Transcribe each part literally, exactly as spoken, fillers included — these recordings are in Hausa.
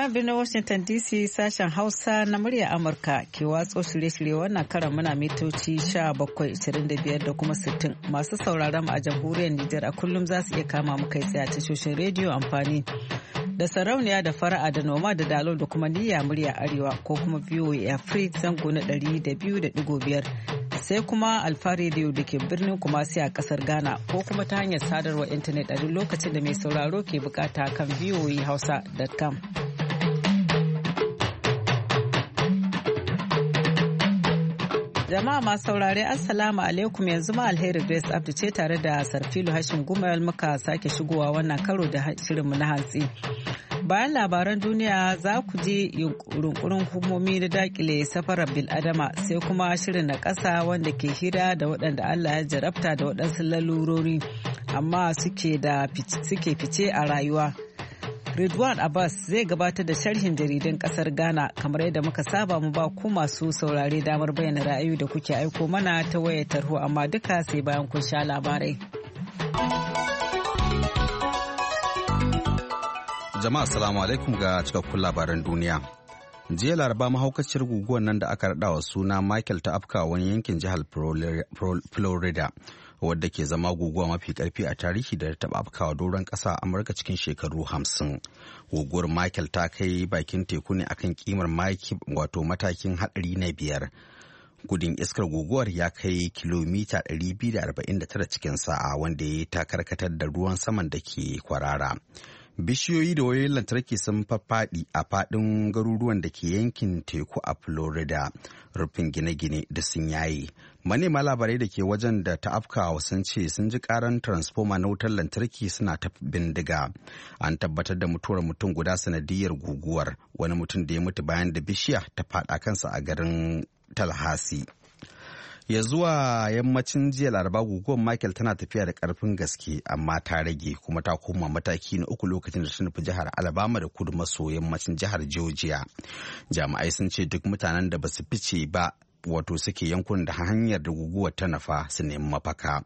nan birnin Washington D C sashen Hausa na murya Amurka ke watso shirye-shirye wannan karan muna mitoci bakwai ashirin da biyar da kuma sittin. Masu sauraron mu a jamhuriyar Nijar a kullum za su iya kama mu kai tsaye a tashoshin rediyo amfani da sarauniya da fara'a da noma da dalo da kuma niyya murya arewa ko kuma V O A Africa zango na ɗari da biyu da ɗigo biyar. Sai kuma Alfa Radio da ke birnin Kumasi a kasar Ghana ko kuma ta hanyar sadarwar intanet a duk lokacin da mai sauraro ke bukata kan voa hausa dot com. Jama'a masu saurare Assalamu alaikum, yanzu ma Alheri Grace Abdu ce tare da Sarfilu Hashim Gumal muka sake shigowa wannan karo da shirinmu na hantsi. Bayan labaran duniya za ku ji yunkurin hukumomi na dakile safarar bil'adama sai kuma shirin na ƙasa wanda ke hira da waɗanda Allah ya jarabta da waɗansu lalurori amma suke fice a rayuwa. Ridwan Abbas zai gabatar da sharhin jaridun ƙasar Ghana kamar yadda muka saba mu ba ku masu saurare damar bayyana ra'ayoyi da kuke aiko mana ta wayar tarho amma duka sai bayan kun sha labarai. Jama'a assalamu alaikum ga cikakkun labaran duniya. Jiya Laraba mahaukaciyar guguwar nan da aka raɗa wa suna Michael ta afka wani yankin jihar Florida wadda ke zama guguwa mafi karfi a tarihi da ta taɓa afkawa doron ƙasa a Amurka cikin shekaru hamsin. Guguwar Michael ta kai bakin teku ne akan kimar wato matakin haɗari na biyar. Gudun iskar guguwar ya kai kilomita ɗari biyu da arba'in da tara cikin sa'a wanda ya ta karkatar da ruwan saman da ke kwarara. Bishiyoyi da wayoyin lantarki sun faffaɗi a faɗin garuruwan da ke yankin teku a Florida. Rufin gine-gine da sun yaye. Manema labarai da ke wajen da ta afkawa sun ce sun ji karan transfoma na wutar lantarki suna ta bindiga. An tabbatar da mutuwar mutum guda sanadiyar guguwar. Wani mutum da ya mutu bayan da bishiya ta faɗa kansa a garin Tallahassee. Ya zuwa yammacin jiya Laraba guguwar Michael tana tafiya da karfin gaske amma ta rage kuma ta koma mataki na uku lokacin da ta nufi jihar Alabama da kudu maso yammacin jihar Georgia. Jami'ai sun ce duk mutanen da ba su fice ba wato suke yankunan da hanyar da guguwar ta nufa su nemi mafaka.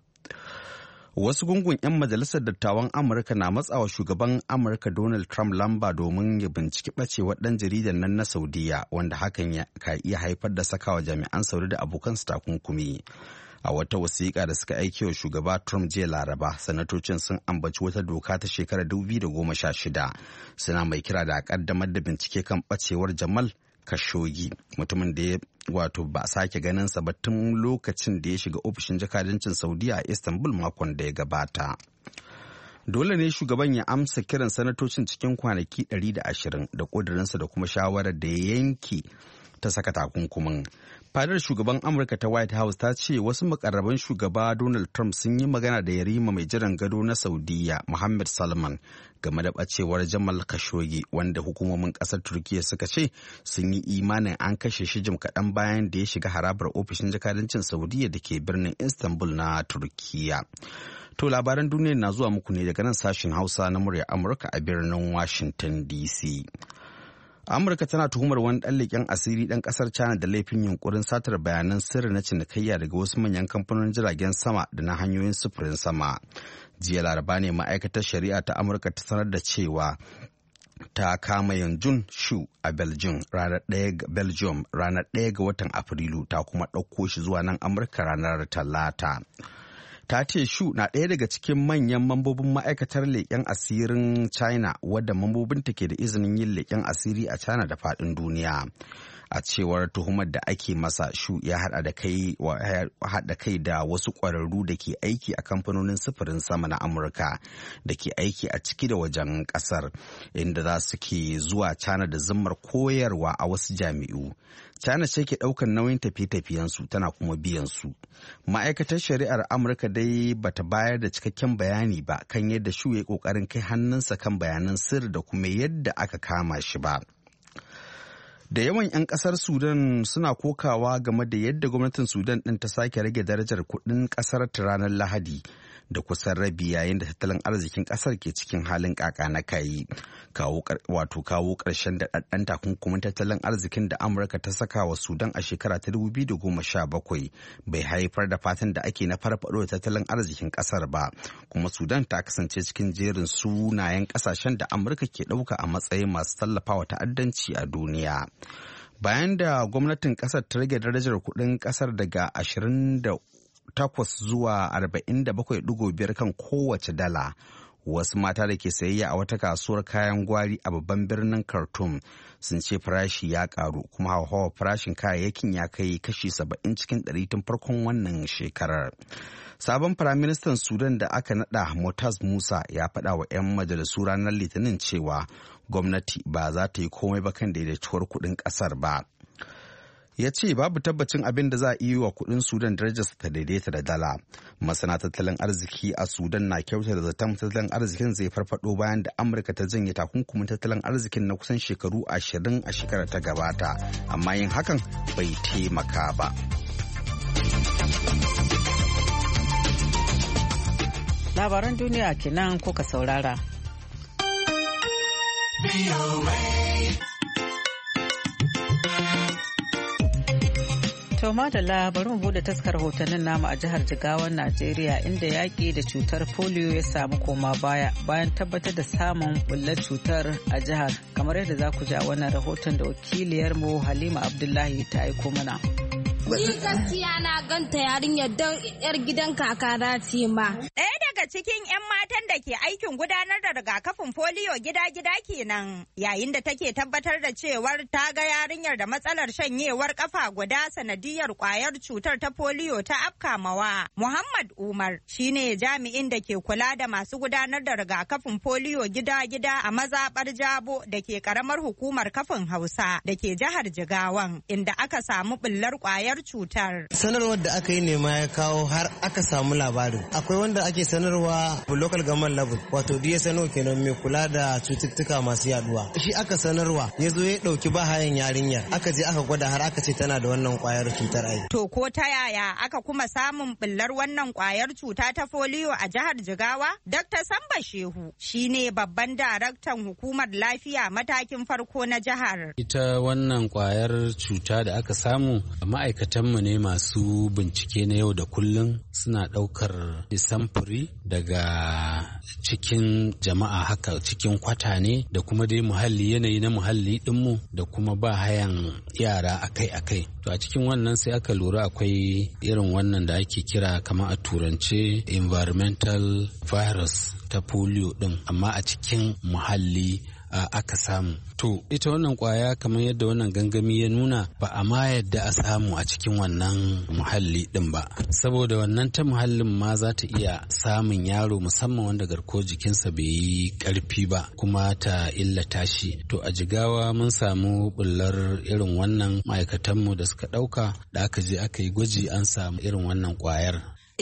Wasu gungun 'yan majalisar dattawan Amurka na matsawa shugaban Amurka Donald Trump lamba domin ya binciki ɓacewar ɗan jaridan nan na Saudiya wanda hakan ka iya haifar da sakawa jami'an Saudi da abokansu takunkumi. A wata wasiƙa da suka aiki wa shugaba Trump jiya Laraba, sanatocin sun ambaci wata doka ta shekarar dubu biyu da goma sha shida suna mai kira da a ƙaddamar da bincike kan ɓacewar Jamal Khashoggi, mutumin da ya wato ba a sake ganinsa ba tun lokacin da ya shiga ofishin jakadancin Saudiya a Istanbul makon da ya gabata. Dole ne shugaban ya amsa kiran sanatocin cikin kwanaki ɗari da ashirin da ƙudurinsa da kuma shawarar da ya yanke ta saka takunkumin. Fadar shugaban Amurka ta White House ta ce wasu makarraban shugaba Donald Trump sun yi magana da yarima mai jiran gado na Saudiya Mohammed Salman game da bacewar Jamal Khashoggi wanda hukumomin kasar Turkiyya suka ce sun yi imanin an kashe shi jim kaɗan bayan da ya shiga harabar ofishin jakadancin Saudiya da ke birnin Istanbul na Turkiyya. To labaran duniya na zuwa muku ne daga nan sashen Hausa na murya Amurka a birnin Washington D C. Amurka tana tuhumar wani ɗan leƙen asiri ɗan ƙasar China da laifin yunkurin satar bayanan sirri na cinikayya daga wasu manyan kamfanonin jiragen sama da na hanyoyin sufurin sama. Jiya Laraba ne ma'aikatar shari'a ta Amurka ta sanar da cewa ta kama Yanjun Shu a Belgium ranar ɗaya ga watan Afrilu ta kuma ɗauko shi zuwa nan Amurka ranar Talata. Ta ce Shu na ɗaya daga cikin manyan mambobin ma'aikatar leƙen asirin China wadda mambobinta ke da izinin yin leƙen asiri a China da faɗin duniya. A cewar tuhumar da ake masa, Shu ya haɗa kai da wasu ƙwararru da ke aiki a kamfanonin sufurin sama na Amurka da ke aiki a ciki da wajen ƙasar, inda za su ke zuwa China da zimmar koyarwa a wasu jami'u. China ce ke ɗaukar nauyin tafiye-tafiyensu tana kuma biyan su. Ma'aikatar shari'ar Amurka dai bata bayar da cikakken bayani ba kan yadda Shu ya ƙoƙarin kai hannunsa kan bayanan sirri da kuma yadda aka kama shi ba. Da yawan 'yan kasar Sudan suna kokawa game da yadda gwamnatin Sudan ɗin ta sake rage darajar kuɗin ƙasar ta ranar Lahadi da kusan rabi yayin da tattalin arzikin ƙasar ke cikin halin ƙaƙa na kayi. Wato kawo ƙarshen da ɗaɗɗan takunkumin tattalin arzikin da Amurka ta saka wa Sudan a shekara ta dubu biyu da goma sha bakwai bai haifar da fatan da ake na farfaɗo da tattalin arzikin ƙasar ba, kuma Sudan ta kasance cikin jerin sunayen ƙasashen da Amurka ke ɗauka a matsayin masu tallafawa ta'addanci a duniya. Bayan da gwamnatin ƙasar ta rage darajar kuɗin ƙasar daga ashirin da takwas zuwa arba'in da bakwai digo biyar kan kowace dala, wasu mata da ke sayayya a wata kasuwar kayan gwari a babban birnin Khartoum sun ce farashi ya karu, kuma hauhawar farashin kayayyakin ya kai kashi saba'in cikin ɗari tun farkon wannan shekarar. Sabon Firaministan Sudan da aka nada Motaz Musa ya faɗa wa 'yan majalisu ranar Litinin cewa gwamnati ba za ta yi komai ba kan daidaituwar kuɗin ƙasar ba. Ya ce babu tabbacin abin da za a iya wa kuɗin Sudan darajarsa ta daidaita da dala. Masana tattalin arziki a Sudan na kyautar da zaton tattalin arzikin zai farfado bayan da Amurka ta janye takunkumin tattalin arzikin na kusan shekaru ashirin a shekarar ta gabata, amma yin hakan bai taimaka ba. Labaran duniya kenan kuka saurara. To madalla, bari mu bude taskar hotonnin namu a jihar Jigawan Najeriya, inda yaƙi da cutar polio ya samu koma baya bayan tabbatar da samun bullar cutar a jihar, kamar yadda za ku ji a wannan rahoton da wakiliyarmu Halima Abdullahi ta aiko mana. Ni gaskiya na ganta yarinyar don yar gidan kakara ce ma. Ɗaya daga cikin 'yan matan da ke aikin gudanar da rigakafin foliyo gida-gida kenan, yayin da take tabbatar da cewar ta ga yarinyar da matsalar shanyewar kafa guda sanadiyar kwayar cutar ta foliyo ta afkamawa. Muhammad Umar shine jami'in da ke kula da masu gudanar da rigakafin foliyo gida-gida a mazaɓar Jabo da ke karamar hukumar kafin Hausa da ke jihar Jigawan, inda aka samu bullar kwayar cutar. Sanarwar da aka yi ne ma ya kawo har aka samu labarin. Akwai wanda ake sanarwa local government level, wato D S N O kenan, mai kula da cututtuka masu yaduwa. Shi aka sanarwa, ya zo ya dauki bahayan yarinyar. Aka je aka gwada har aka ce tana da wannan kwayar cutar ai. To ko ta yaya aka kuma samun bullar wannan kwayar cuta ta foliyo a jihar Jigawa? Doctor Samba Shehu shine babban daraktan hukumar lafiya matakin farko na jihar. Ita wannan kwayar cuta da aka samu, ma'aikatanmu ne masu bincike na yau da kullum suna ɗaukar samfuri daga cikin jama'a, haka cikin kwata ne da kuma dai muhalli, yanayi na muhalli ɗinmu da kuma ba hayan yara akai-akai. To a cikin wannan sai aka lura akwai irin wannan da ake kira kamar a turance environmental virus ta polio ɗin, amma a cikin muhalli Uh, aka samu. To ita wannan kwaya kamar yadda wannan gangami ya nuna, ba a ma yadda a samu a cikin wannan muhalli din ba, saboda wannan ta muhallin ma za ta iya samun yaro, musamman wanda garkuwar jikinsa bai yi karfi ba, kuma ta illata shi. To a Jigawa mun samu bullar irin wannan, ma'aikatanmu da suka ɗauka da aka je aka yi gwaji an samu irin wannan kwayar.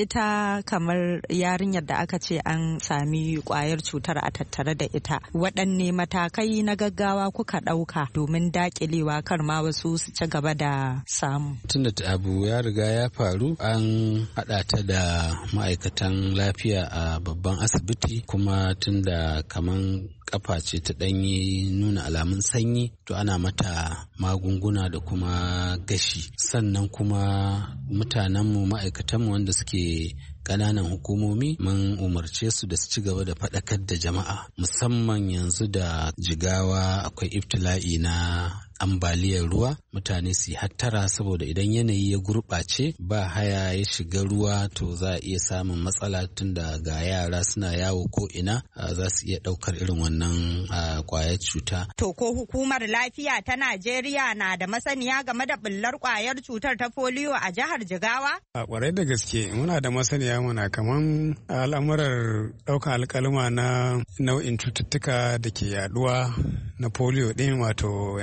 Ita kamar yarinyar da aka ce an sami kwayar cutar a tattare da ita, waɗanne matakai na gaggawa kuka ɗauka domin daƙilewa kar ma wasu su ci gaba da samu? Tunda abu ya riga ya faru, an haɗa ta da ma'aikatan lafiya a babban asibiti, kuma tunda kaman kafa ce ta ɗanyi nuna alamun sanyi, to ana mata magunguna da kuma gashi. Sannan kuma mutanenmu, ma'aikatanmu wanda suke ƙananan hukumomi, mun umarce su da su ci gaba da faɗakar da jama'a, musamman yanzu da Jigawa akwai ibtila'i na ambaliyar ruwa. Mutane su hattara, saboda idan yanayi ya gurɓace, ba haya ya shiga ruwa, to za a iya samun matsala, tunda ga yara suna yawo ko ina, za su iya ɗaukar irin wannan kwayar cuta. To ko hukumar lafiya ta Najeriya na da masaniya game da bullar kwayar cutar ta foliyo a jihar Jigawa? A kwarai da gaske muna da masaniya, muna kaman al'amurar ɗaukar alƙaluma na nau'in cututtuka da ke yaduwa na polio ɗin, wato environment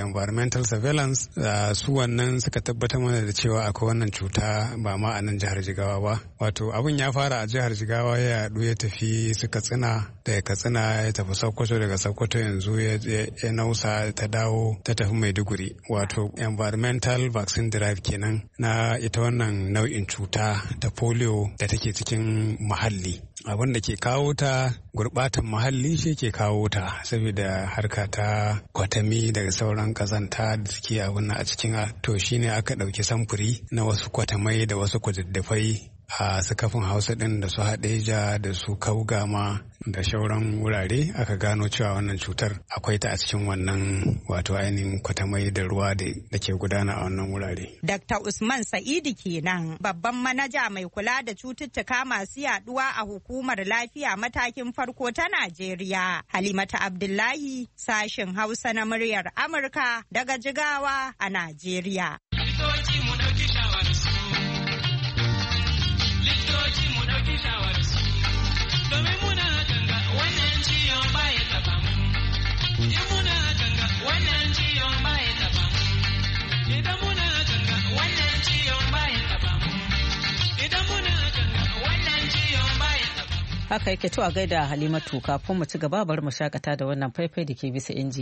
environmental surveillance su wannan suka tabbatar mana da cewa akwai wannan cuta ba ma a nan jihar Jigawa ba. Wato abin ya fara a jihar Jigawa ya yaɗu ya tafi su Katsina, daga Katsina ya tafi Sokoto, daga Sokoto yanzu ya nausa ta dawo ta tafi Maiduguri. Wato environmental vaccine drive kenan na ita wannan nau'in cuta ta polio da take cikin muhalli. Abin da ke kawo ta gurbatan muhalli shi ke kawo ta, saboda harka ta kwatami daga sauran kazanta da suke abin a cikin to shine aka ɗauki samfuri na wasu kwatamai da wasu kududdufai a su kafin Hausa ɗin da su Hadeja da su Kaugama da shauran wurare aka gano cewa wannan cutar akwai ta a cikin wannan wato ainihin kwatamai da ruwa da ke gudana a wannan wurare. Dakta Usman Sa'idu kenan, babban manaja mai kula da cututtuka masu yaduwa a hukumar lafiya matakin farko ta Najeriya. Halimatu Abdullahi, sashen Hausa na muryar Amurka daga Jigawa a Najeriya. Haka yake, to a gaida Halimatu. Kafin mu ci gaba bari mu shakata da wannan faifai da ke bisa inji.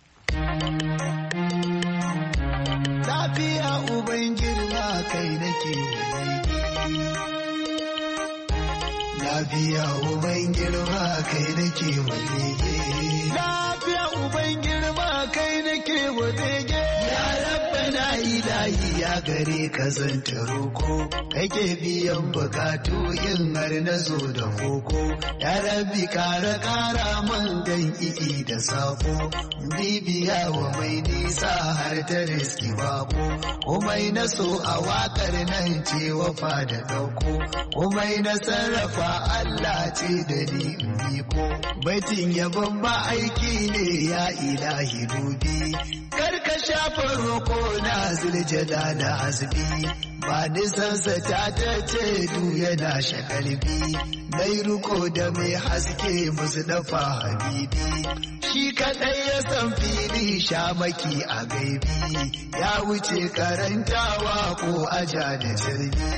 Lafiya uban girma kai nake Lafiya uban girma kai nake wadege. Lafiya uban girma kai nake wadege. Ya rabbana ilahi ya gare ka zanta roko, kake biyan bukatu yin har na zo da koko. Ya rabbi kara kara man dan iki da sako, bibiya wa mai nisa har ta riski bako. Komai na so a wakar nan ce wafa da dauko, komai na sarrafa Allah ce da ni in biko. Baitin yabon ba aiki ne ya ilahi dubi, karka shafa roko na ziljada da hasbi. Ba nisansa ta ta ce du yana shakalbi, mai ruko da mai haske musu dafa habibi. Shi kaɗai ya san fili shamaki a gaibi, ya wuce karantawa ko aja da jirgi.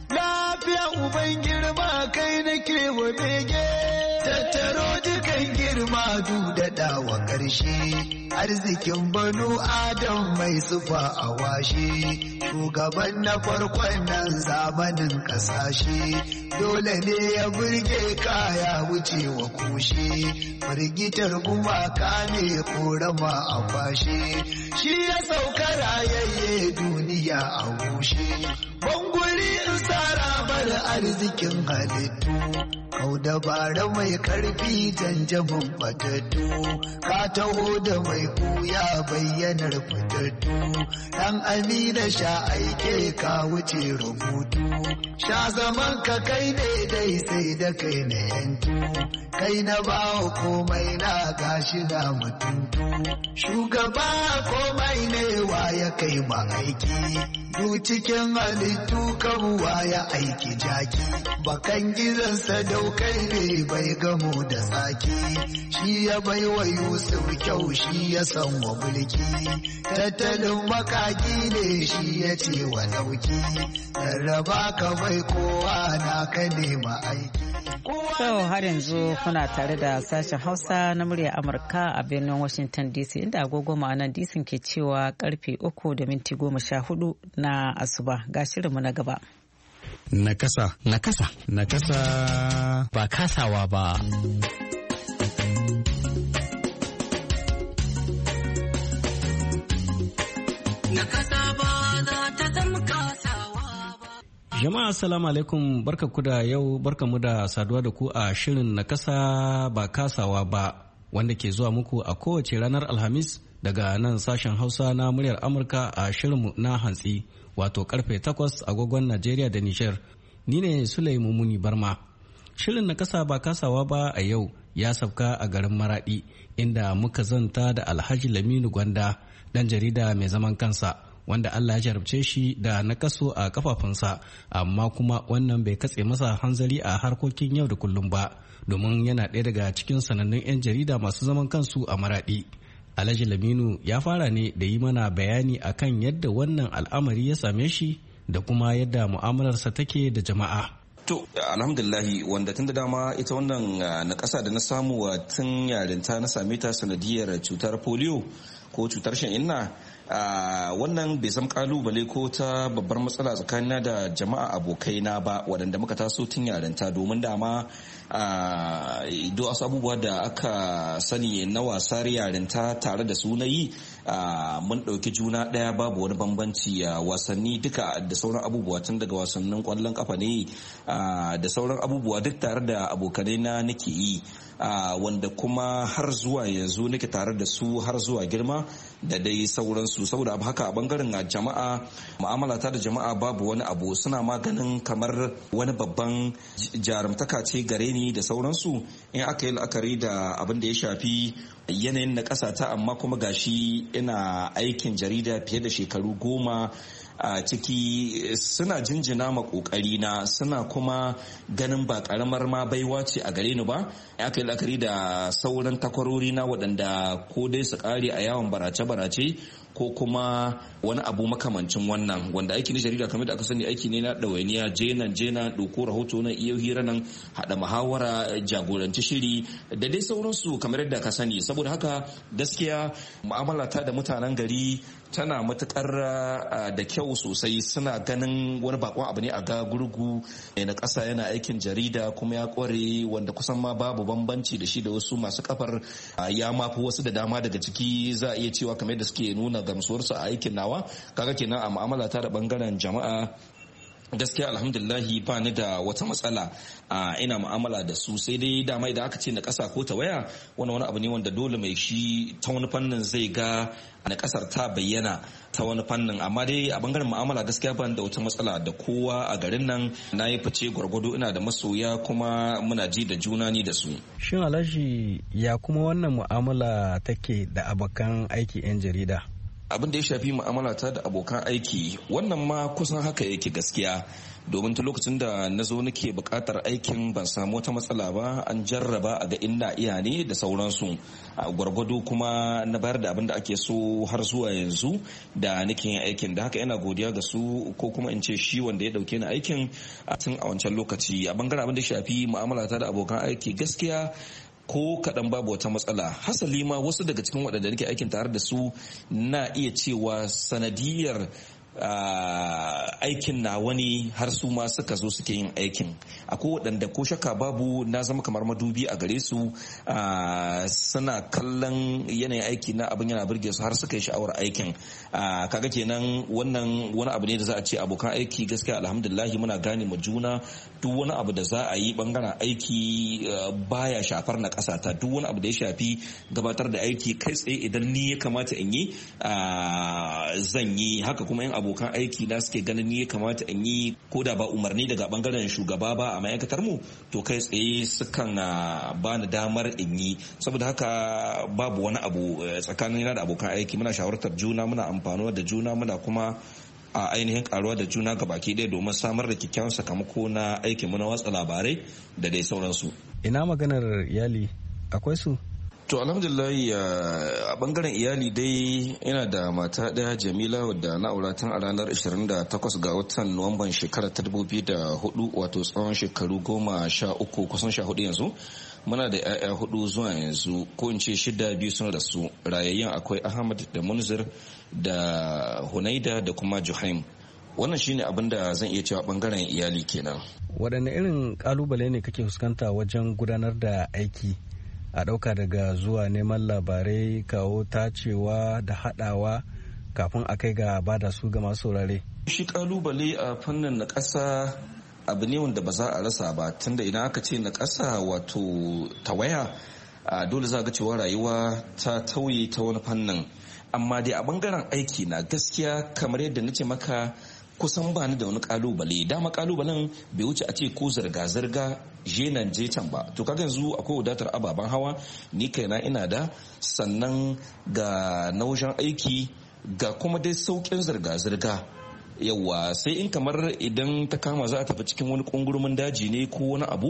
Lafiya uban girma kai nake wa bege, tattaro dukan girma dudada wa ƙarshe. Arzikin banu Adam mai sufa a washe, shugaban na farkon nan zamanin ƙasashe. Dole ne ya burge kaya wuce wa kushe, firgitar gumaka ne korama a kwashe. Shi ya sauka rayayye duniya a gushe, banguri in tsara bar arzikin halittu. Kau dabara mai karfi janjamin fatattu, ka taho da mai kuya bayyanar fitattu. Dan Amina sha aike ka wuce rubutu, sha zaman ka kai daidai sai da kai na yantu. Kai na bawa komai na gashi na mutuntu, shugaba komai ne wa ya kai ma aiki. Du cikin halittu kabuwa ya aiki jaki, bakan gizansa daukai ne bai gamo da tsaki. Shi ya bai wa Yusuf kyau, shi ya san wa mulki, tattalin makaki ne shi ya ce wa dauki. Rarraba ka bai kowa na ka nema aiki. So har yanzu kuna tare da sashen Hausa na murya Amurka a birnin Washington D C, inda agogo ma'anan D C ke cewa karfe uku da minti goma sha hudu na asuba. Ga shirinmu na gaba. Nakasa. Nakasa. Nakasa. Ba kasawa ba. Nakasa ba za ta zama kasawa ba. Jama'a assalamu alaikum, barka ku da yau, barka mu da saduwa da ku a shirin Nakasa ba kasawa ba, wanda ke zuwa muku a kowace ranar Alhamis daga nan sashen Hausa na muryar Amurka a shirinmu na hantsi, wato karfe takwas agogon Najeriya da Nijar. Ni ne Sulaimu Muni Barma. Shirin Nakasa ba kasawa ba a yau ya sabka a garin Maradi, inda muka zanta da Alhaji Laminu Gwanda, dan jarida mai zaman kansa, wanda Allah ya jarabce shi da nakaso a kafafunsa, amma kuma wannan bai katse masa hanzari a harkokin yau da kullum ba, domin yana ɗaya daga cikin sanannun 'yan jarida masu zaman kansu a Maradi. Alhaji Laminu ya fara ne da yi mana bayani akan yadda wannan al'amari ya same shi da kuma yadda mu'amalarsa take da jama'a. To, alhamdulillahi, wanda tun da dama ita wannan na ƙasa da na samu tun yarinta na same ta sanadiyar cutar polio ko cutar shan inna. Uh, wannan bai zama kalubale ko ta babbar matsala tsakanina da jama'a abokaina ba waɗanda muka taso tun yarinta, domin dama uh, duk wasu abubuwa da aka sani na wasar yarinta tare da su na yi uh, mun ɗauki juna ɗaya, babu wani bambanci a uh, wasanni duka da sauran abubuwa, tun daga wasannin ƙwallon kafa ne uh, da sauran abubuwa duk tare da abokanai na nake yi. Uh, wanda kuma har zuwa yanzu nake tare da su har zuwa girma da dai sauransu. Saboda abu haka a bangaren jama'a, mu'amala ta da jama'a babu wani abu, suna maganin kamar wani babban jarumtaka ce gare ni da sauransu in aka yi la'akari da abin da ya shafi yanayin na ƙasa ta, amma kuma gashi ina aikin jarida fiye da shekaru goma a ciki, suna jinjina ma kokari na, suna kuma ganin ba karamar ma baiwa ce a gare ni ba. Aka yi la'akari da sauran takwarori na waɗanda ko dai su kare a yawon barace-barace ko kuma wani abu makamancin wannan, wanda aiki na jarida kamar da aka sani aiki ne na ɗawainiya, jenan jena ɗauko rahoto na iyo hira nan, haɗa muhawara, jagoranci shiri da dai sauransu kamar yadda ka sani. Saboda haka gaskiya mu'amala ta da mutanen gari tana matukar da kyau sosai, suna ganin wani bakon abu ne a ga gurgu na ƙasa yana aikin jarida kuma ya kware, wanda kusan ma babu bambanci da shi da wasu masu kafar, ya mafi wasu da dama daga ciki za a iya cewa kamar da suke nuna gamsuwarsu a aikin nawa. Kaga kenan a mu'amala ta da bangaren jama'a gaskiya alhamdulillahi ba ni da wata matsala, a ina mu'amala da su. Sai dai dama idan aka ce na ƙasa ko ta waya, wani wani abu ne wanda dole mai shi ta wani fannin zai ga na ƙasar ta bayyana ta wani fannin, amma dai a bangaren mu'amala gaskiya ba ni da wata matsala da kowa a garin nan. Na yi fice gwargwado, ina da masoya kuma muna ji da juna ni da su. Shin Alhaji, ya kuma wannan mu'amala take da abokan aiki 'yan jarida? Abin da ya shafi mu'amala ta da abokan aiki, wannan ma kusan haka yake gaskiya, domin ta lokacin da na zo nake bukatar aikin ban samu wata matsala ba, an jarraba a ga inda iya ne da sauransu a gwargwado, kuma na bayar da abin da ake so har zuwa yanzu da nake yin aikin. Da haka ina godiya ga su, ko kuma in ce shi wanda ya dauke ni aikin a tun a wancan lokaci. A bangaren abin da ya shafi mu'amala ta da abokan aiki gaskiya ko kaɗan babu wata matsala. Hasali ma wasu daga cikin waɗanda nake aikin tare da su na iya cewa sanadiyar Uh, aikin na wani har su ma suka zo suke yin aikin. Akwai waɗanda ko shakka babu na zama kamar madubi a gare su, uh, suna kallon yanayin aiki na abin yana burge su har suka yi sha'awar aikin. Uh, kaga kenan wannan wani abu ne da za a ce abokan aiki gaskiya alhamdulillahi muna gane mu juna. Duk wani abu da za a yi bangaren aiki uh, baya shafar na ƙasa ta. Duk wani abu da ya shafi gabatar da aiki kai tsaye idan ni ya kamata in yi uh, zan yi haka, kuma yin abokan aiki na suke ganin ni ya kamata in yi ko da ba umarni daga bangaren shugaba ba a ma'aikatar mu, to kai tsaye sukan ba ni damar in yi. Saboda haka babu wani abu tsakanin da abokan aiki, muna shawartar juna, muna amfanuwa da juna, muna kuma a ainihin karuwa da juna ga baki ɗaya domin samar da kyakkyawan sakamako na aikin mu na watsa labarai da dai sauransu. Ina maganar iyali, akwai su? To alhamdulillah a bangaren iyali dai ina da mata daya Jamila wadda na aura tun a ranar ashirin da takwas ga watan Nuwamban shekarar ta dubu biyu da hudu, wato tsawon shekaru goma sha uku kusan sha hudu yanzu. Muna da 'ya'ya hudu zuwa yanzu, ko in ce shida, biyu sun rasu. Rayayyen akwai Ahmad da Munzir da Hunaida da kuma Juhaim. Wannan shine abin da zan iya cewa bangaren iyali kenan. Waɗanne irin kalubale ne kake fuskanta wajen gudanar da aiki, a ɗauka daga zuwa neman labarai, kawo tacewa da haɗawa kafin a kai ga bada su ga masu saurare? Shi kalubale a fannin na ƙasa abu ne wanda ba za a rasa ba, tunda idan aka ce na ƙasa wato tawaya, dole za ga cewa rayuwa ta tauye ta wani fannin. Amma dai a bangaren aiki na gaskiya kamar yadda na ce maka, kusan ba ni da wani kalubale. Dama kalubalen bai wuce a ce ko zirga-zirga je nan je can ba. To kaga yanzu akwai wadatar ababen hawa, ni kaina ina da, sannan ga na wajen aiki, ga kuma dai sauƙin zirga-zirga. Yawwa sai in kamar idan ta kama za a tafi cikin wani kungurumin daji ne ko wani abu,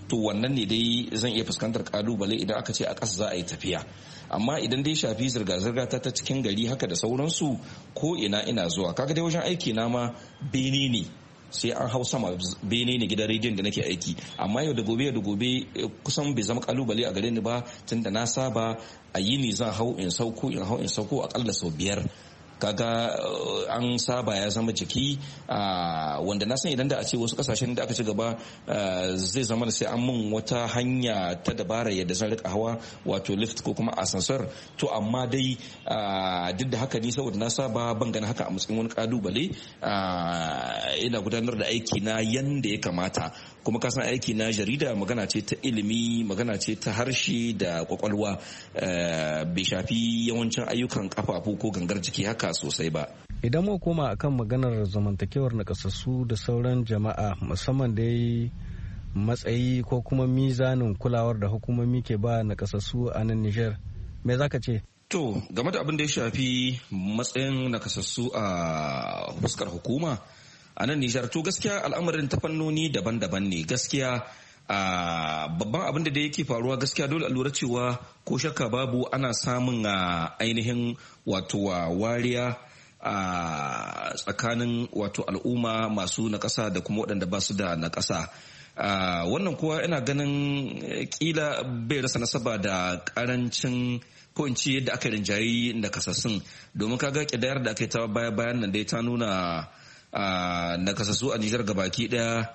to wannan ne dai zan iya fuskantar kalubale idan aka ce a ƙasa za a yi tafiya. Amma idan dai shafi zirga-zirga ta ta cikin gari haka da sauransu ko ina ina zuwa, kaga dai wajen aiki na ma bene ne, sai an hau sama bene ne gidan rediyon da nake aiki, amma yau da gobe da gobe kusan bai zama kalubale a gare ni ba, tunda na saba a yi ni zan hau in sauko in hau in sauko akalla sau biyar. Kaga an saba ya zama jiki, wanda na san idan da a ce wasu kasashen da aka ci gaba zai zama da sai an mun wata hanya ta dabara yadda zan rika hawa, wato lift ko kuma ascensor. To amma dai duk da haka ni saboda na saba ban gani haka a matsayin wani kalubale, ina gudanar da aiki na yanda ya kamata. Kuma ka san aiki na jarida magana ce ta ilimi, magana ce ta harshe da kwakwalwa, bai shafi yawancin ayyukan kafafu ko gangar jiki haka sosai ba. Idan mu koma akan maganar zamantakewar nakasassu da sauran jama'a, musamman dai matsayi ko kuma mizanin kulawar da hukumomi ke ba nakasassu a nan Nijar, me zaka ce? To, game da abin da ya shafi matsayin nakasassu a fuskar hukuma a nan Nijar, to gaskiya al'amarin ta fannoni daban-daban ne. Gaskiya a babban abin da da yake faruwa, gaskiya dole a lura cewa ko shakka babu ana samun ainihin wato wariya a tsakanin wato al'umma masu nakasa da kuma waɗanda ba su da nakasa. Wannan kuwa ina ganin kila bai rasa nasaba da karancin ko in ce yadda aka rinjayi nakasassun, domin kaga kidayar da aka yi ta baya bayan nan dai ta nuna nakasassu a Nijar gabaki daya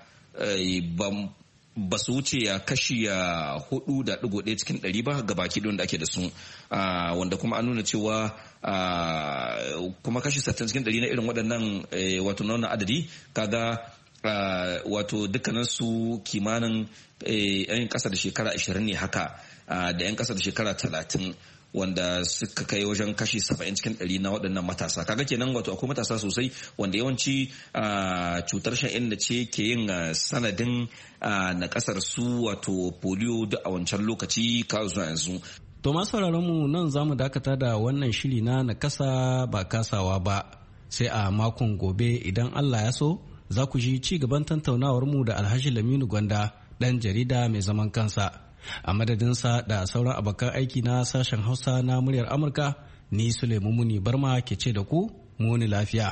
ba su wuce ya kashi ya hudu da digo ɗaya cikin ɗari ba ga baki da ake da su, wanda kuma an nuna cewa kuma kashi sittin cikin ɗari na irin waɗannan wato na wannan adadi kaga wato dukkanin su kimanin yan ƙasa da shekara ashirin ne haka, da yan ƙasa da shekara talatin, wanda suka kai wajen kashi saba'in cikin ɗari na waɗannan matasa. Kaga kenan wato akwai matasa sosai wanda yawanci cutar shan ce ke yin sanadin na ƙasar su wato polio duk a wancan lokaci kawo zuwa yanzu. To masu sauraron mu nan za mu dakata da wannan shiri na na kasa ba kasawa ba, sai a makon gobe idan Allah ya so za ku ji ci gaban tattaunawar mu da Alhaji Laminu Gwanda, ɗan jarida mai zaman kansa. A madadinsa da sauran abokan aiki na sashen Hausa na muryar Amurka, ni Suleiman Muni Barma ke ce da ku muni lafiya.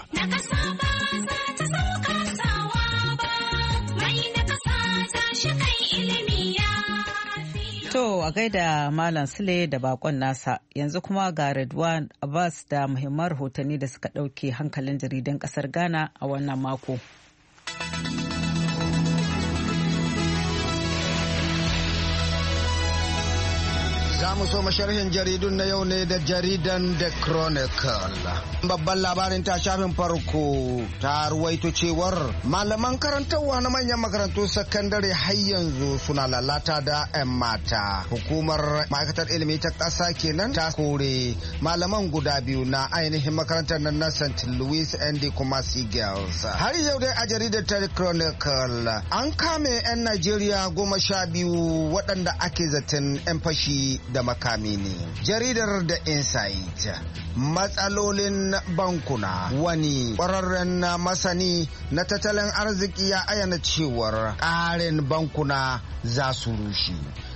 To a gaida Malam Sule da bakon nasa, yanzu kuma ga Redwan Abbas da muhimman rahotanni da suka ɗauke hankalin jaridan ƙasar Ghana a wannan mako. Za mu so sharhin jaridun na yau ne da jaridan The Chronicle. Babban labarin ta shafin farko ta ruwaito cewar malaman karantarwa na manyan makarantu sakandare har yanzu suna lalata da 'yan mata. Hukumar ma'aikatar ilimi ta ƙasa kenan ta kore malaman guda biyu na ainihin makarantar nan na Saint Louis and Kumasi Girls. Har yau dai a jaridar ta Chronicle an kame 'yan Najeriya goma sha biyu waɗanda ake zaton 'yan fashi da makami ne. Jaridar da Insight, matsalolin bankuna. Wani ƙwararren masani na tattalin arziki ya ayyana cewar ƙarin bankuna za su rushe.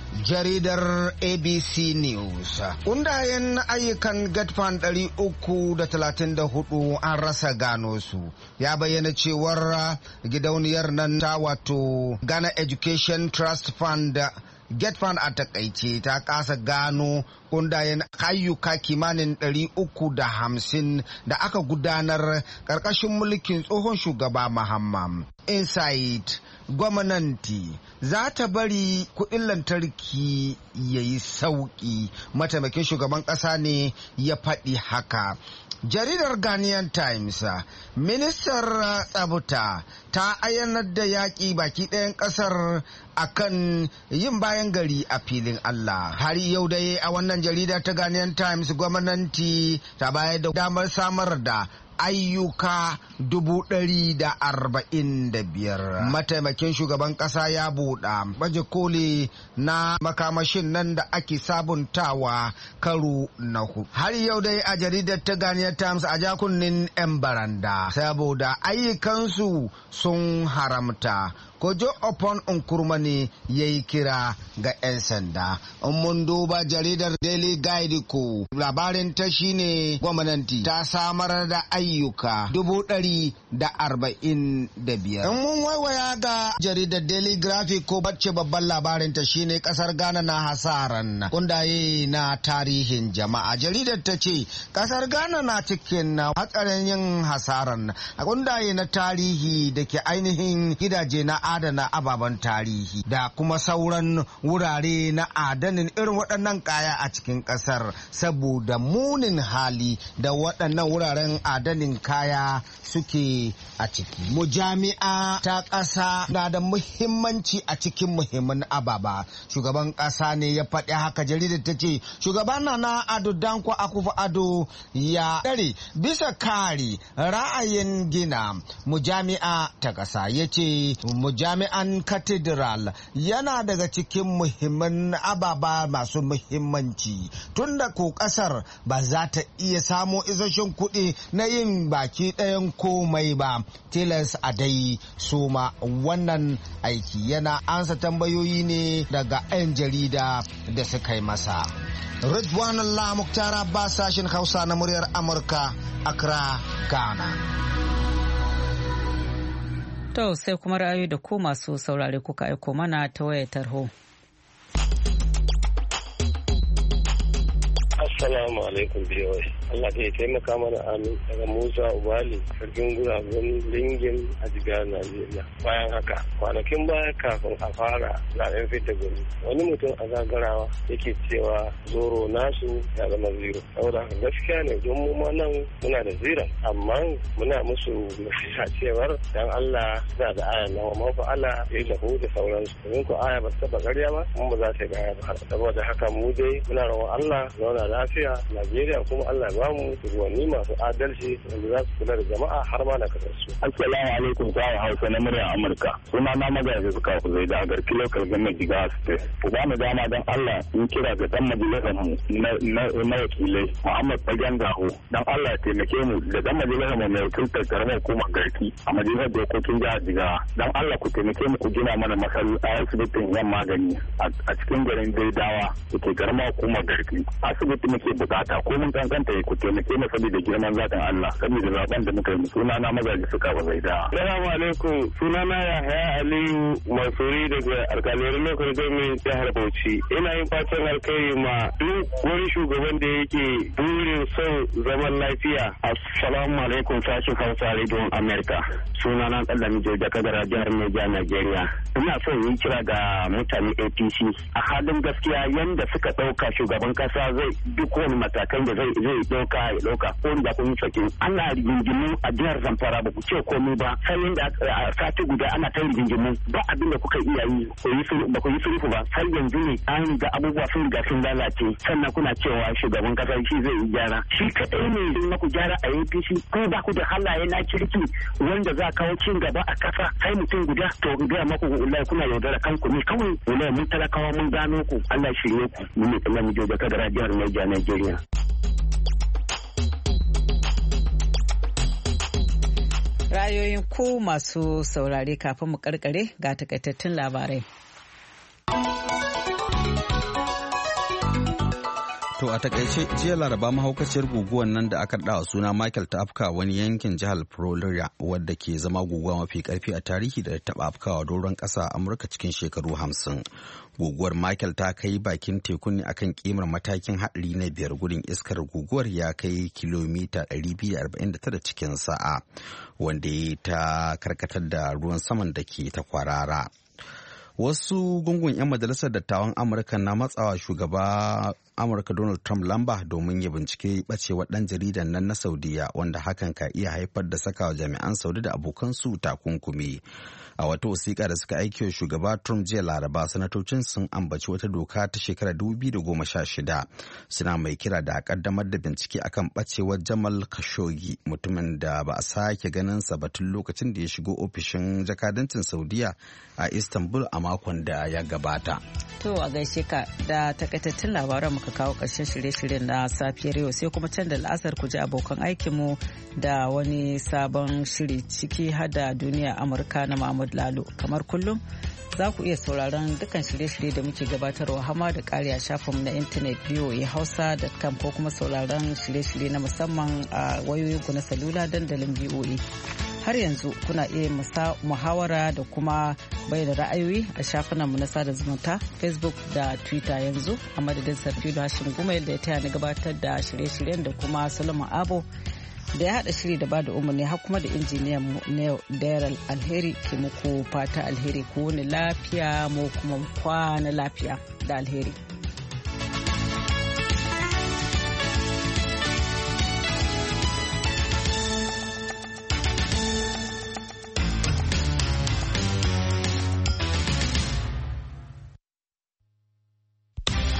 Jaridar A B C News, kundayen ayyukan GetFund ɗari uku da talatin da hudu an rasa gano su. Ya bayyana cewar gidauniyar nan ta wato Ghana Education Trust Fund GetFund a takaice ta kasa gano kundayen ayyuka kimanin ɗari uku da hamsin da aka gudanar ƙarƙashin mulkin tsohon shugaba Mahama. Insight, gwamnati za ta bari kuɗin lantarki ya yi sauƙi. Mataimakin shugaban ƙasa ne ya faɗi haka. Jaridar Ghanaian Times, ministar tsabta ta ayyanar da yaƙi baki ɗayan ƙasar akan yin bayan gari a filin Allah. Har yau dai a wannan jarida ta Ghanaian Times, gwamnati ta bayar da damar samar da ayyuka dubu ɗari da arba'in da biyar. Mataimakin shugaban ƙasa ya buɗa baje koli na makamashin nan da ake sabuntawa karo na hudu. Har yau dai a jaridar ta Ghanaian Times a jakunnin 'yan baranda saboda ayyukansu sun haramta Kojo Opon Nkrumah ya yi kira ga 'yan sanda. In mun duba jaridar Daily Guide ko labarin ta shine gwamnati ta samar da ayyuka dubu ɗari da arba'in da biyar. In mun waiwaya ga jaridar Daily Graphic ko bacce babban labarin ta shine kasar Ghana na hasaran kundaye na tarihin jama'a. Jaridar ta ce kasar Ghana na cikin hatsarin yin hasaran kundaye na tarihi da ke ainihin gidaje na adana ababen tarihi da kuma sauran wurare na adanin irin waɗannan kaya a cikin ƙasar saboda munin hali da waɗannan wuraren adanin kaya suke a ciki. Mujami'a ta ƙasa na da muhimmanci a cikin muhimman ababa. Shugaban ƙasa ne ya faɗi haka. Jaridar ta ce shugaban Nana Addo Dankwa Akufo-Addo ya ɗare bisa kare ra'ayin gina mujami'a ta ƙasa. Ya ce mujami'an cathedral yana daga cikin muhimman ababa masu muhimmanci tunda ko ƙasar ba za ta iya samo isasshen kuɗi na yin baki ɗayan komai ba, tilas a dai soma wannan aiki. Yana ansa tambayoyi ne daga 'yan jarida da suka yi masa. Ridwanullah Muktar Abbas, sashen Hausa na muryar Amurka, Accra, Ghana. To sai kuma ra'ayoyi da ku masu saurare kuka aiko mana ta wayar tarho. Assalamu alaikum biyoyi. Allah ya taimaka mana amin. Daga Musa Ubali, sarkin guragun Lingin a jigar Najeriya. Bayan haka, kwanakin baya kafin a fara zaben fita gwani, wani mutum a zagarawa yake cewa zoro nasu ya zama zero. Saboda gaskiya ne don mu ma nan muna da ziran, amma muna musu nasiha cewar dan Allah za da aya na wa mafi Allah ya lahu da sauransu. Domin ko aya ba ta taba ƙarya ba, mun ba za ta gaya ba. Saboda haka mu dai muna rawar Allah zauna lafiya Najeriya, kuma Allah ya bamu shugabanni masu adalci wanda za su kula da jama'a har ma na kasar su. Assalamu alaikum sa'a Hausa na muryar Amurka. Suna na magaji suka ku zai da garki local government Jigawa State. Ku ba mu dama don Allah in kira ga dan majalisar mu na wakilai Muhammad Fagen Daho. Dan Allah ya taimake mu da dan majalisar mu mai wakiltar karamar hukumar garki a majalisar dokokin jihar Jigawa. Dan Allah ku taimake mu ku gina mana masallacin asibitin yan magani a cikin garin Daidawa da ke karamar hukumar garki. Asibiti muke bukata ko mun kankanta ku taimake mu saboda girman zatin Allah saboda zaben da muka yi. Suna na magaji suka ba zai da. Assalamu alaikum. Suna na Yahaya Aliyu Mansuri daga alkaliyar lokacin gwamnatin jihar Bauchi. Ina yin fatan alkhairi ma duk wani shugaban da yake burin son zaman lafiya. Assalamu alaikum sashin Hausa Radio America. Suna na Kallami Joja Kadara jihar Niger Nigeria. Ina son yin kira ga mutane A P C a halin gaskiya yanda suka dauka shugaban kasa zai duk wani matakan da zai zai dauka ya dauka ko da kun sake. Ana rigingimu a jihar Zamfara ba ku ce komai ba sai yanda a sati guda ana ta rigingimu ba abin da kuka iya yi ko yi ba ku yi sulhu ba sai yanzu ne an ga abubuwa sun riga sun lalace sannan kuna cewa shugaban kasa shi zai yi gyara. Shi kadai ne din na ku gyara a A P C ko ba ku da halaye na kirki wanda za kawo cin gaba a kasa sai mutum guda to ga maku wallahi kuna yaudara kanku ne kawai wallahi mun talakawa mun gano ku Allah shirye ku mun ne Allah mu joja kada jihar Niger Nigeria. Ra'ayoyin ku masu saurare kafin mu karkare ga takaitattun labarai. To a takaice jiya laraba mahaukaciyar guguwar nan da aka dawa suna Michael ta afka wani yankin jihar Florida wadda ke zama guguwa mafi karfi a tarihi da ta afkawa doron kasa a Amurka cikin shekaru hamsin. Guguwar Michael ta kai bakin tekun ne akan kimar matakin haɗari na biyar, gudun iskar guguwar ya kai kilomita ɗari biyu da arba'in da tara cikin sa'a, wanda ya ta karkatar da ruwan saman da ke ta kwarara. Wasu gungun 'yan majalisar dattawan Amurka na matsawa shugaba Amurka Donald Trump lamba domin ya bincike bacewar ɗan jaridan nan na Saudiya, wanda hakan ka iya haifar da sakawa jami'an Saudi da abokansu takunkumi. A wata wasiƙa da suka aiki wa shugaba Trump jiya Laraba, sanatocin sun ambaci wata doka ta shekarar dubu biyu da goma sha shida, suna mai kira da a kaddamar da bincike akan bacewar Jamal Khashoggi, mutumin da ba a sake ganin sa ba tun lokacin da ya shigo ofishin jakadancin Saudiya a Istanbul a makon da ya gabata. To a gaishe ka da takaitattun labaran muka kawo ƙarshen shirye-shiryen na safiyar yau sai kuma can da la'asar ku ji abokan aikinmu da wani sabon shiri ciki hada duniya Amurka na Mahmud Lalo. Kamar kullum za ku iya sauraron dukkan shirye-shirye da muke gabatarwa hama da ƙari a shafinmu na intanet v o a hausa dot com ko kuma sauraron shirye-shirye na musamman a wayoyinku na salula dandalin V O A. Har yanzu kuna iya muhawara da kuma bayyana ra'ayoyi a shafinanmu na sada zumunta Facebook da Twitter yanzu a madadin Sarfilo Hashim Gumayel da ya taya na gabatar da shirye-shiryen da kuma Solomon Abo da ya haɗa shiri da ba da umarni har kuma da injiniyan mu Neo Daryl Alheri ke muku fata alheri ko wani lafiya mu kuma kwana lafiya da alheri.